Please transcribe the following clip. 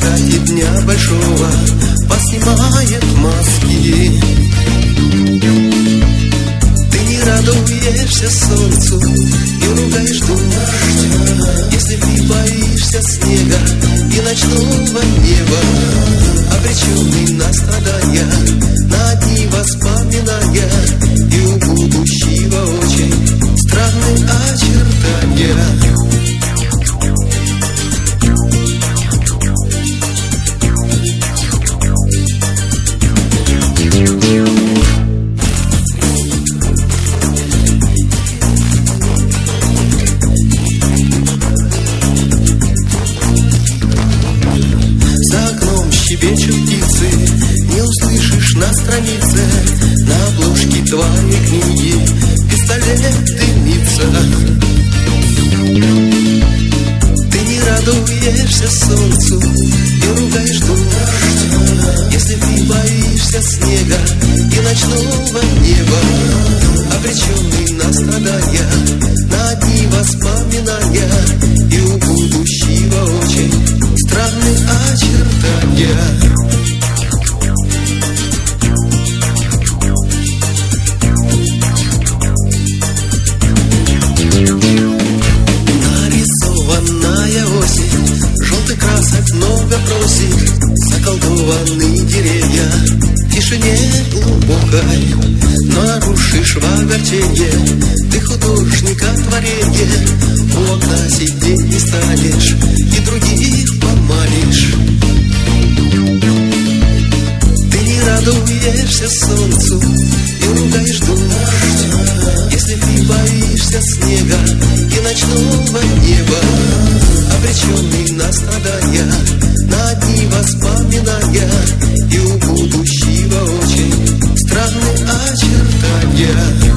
закате дня большого поснимает маски. Ты не радуешься солнцу и ругаешь дождь, если ты боишься снега и ночного неба, обреченный на страдания, на одни воспоминания, и у будущего очень странные очертания. Щебечут птицы, не услышишь на странице, на обложке твоей книги пистолет дымится. Ты не радуешься солнцу и ругаешь дождь, если ты боишься снега и ночного неба, обреченный на страдания, на одни воспоминания, и у будущего очень странные очертания. Нарисованная осень, желтых красок много просит, заколдованные деревья в тишине глубокой. Нарушишь в огорченье ты художника творенье, у окна сидеть не станешь и других поманишь. Ты не радуешься солнцу и ругаешь дождь, если ты боишься снега и ночного неба, обреченный на страдания, на одни воспоминания, и у будущего очень странные очертания.